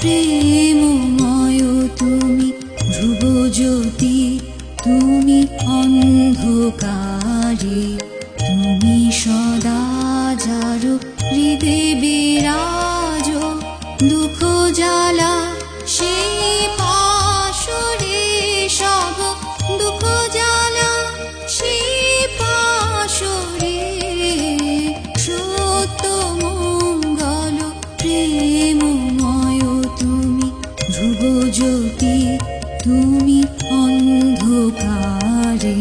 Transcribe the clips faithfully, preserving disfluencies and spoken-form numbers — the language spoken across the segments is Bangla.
প্রেমময় তুমি ধ্রুবজ্যোতি, তুমি অন্ধকারে, তুমি সদা যারো হৃদে বিরাজ। দুঃখ জ্বালা সেই পাশরে সব, দুঃখ জ্বালা সেই পাশরে, সত্য মঙ্গল প্রেমময় তুমি ধ্রুবজ্যোতি, তুমি অন্ধকারে।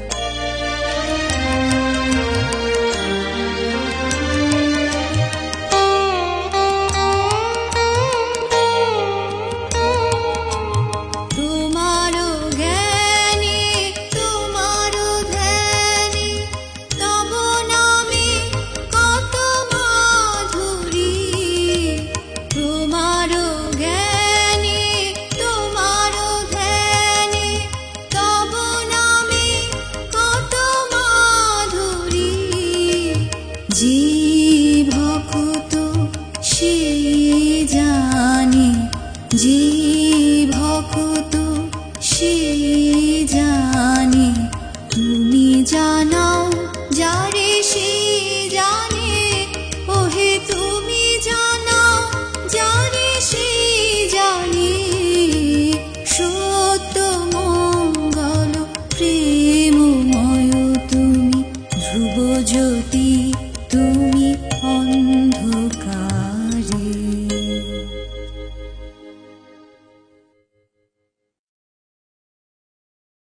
যে ভক্ত সে জানে, যে ভক্ত সে জানে, তুমি যা